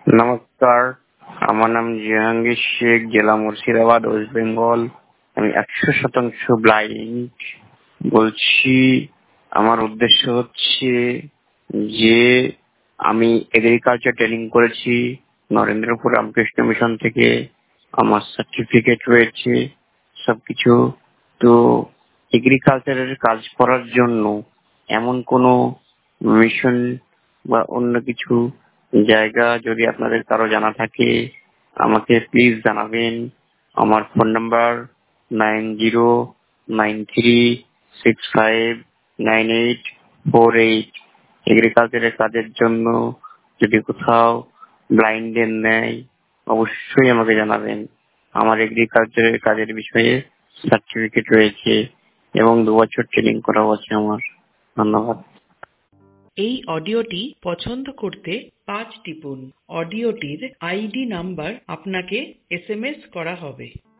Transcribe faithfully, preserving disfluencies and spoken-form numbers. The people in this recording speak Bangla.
নমস্কার, আমার নাম জাহাঙ্গীর শেখ, জেলা মুর্শিদাবাদ, ওয়েস্ট বেঙ্গল। আমি একশো শতাংশ ব্লাইন্ড বলছি। আমার উদ্দেশ্য হচ্ছে যে আমি এগ্রিকালচার ট্রেনিং করেছি নরেন্দ্রপুর রামকৃষ্ণ মিশন থেকে। আমার সার্টিফিকেট রয়েছে সবকিছু। তো এগ্রিকালচারের কাজ করার জন্য এমন কোনো মিশন বা অন্য কিছু জায়গা যদি আপনাদের কারো জানা থাকে আমাকে প্লিজ জানাবেন। আমার phone number nine zero nine three six five nine eight four eight. এগ্রিকালচারের কাজের জন্য যদি কোথাও ব্লাইন্ডের নেয় অবশ্যই আমাকে জানাবেন। আমার এগ্রিকালচারের কাজের বিষয়ে সার্টিফিকেট রয়েছে এবং দু বছর ট্রেনিং করাও আছে আমার। ধন্যবাদ। এই অডিওটি পছন্দ করতে পাঁচ টিপুন। অডিওটির আইডি নাম্বার আপনাকে এস এম এস করা হবে।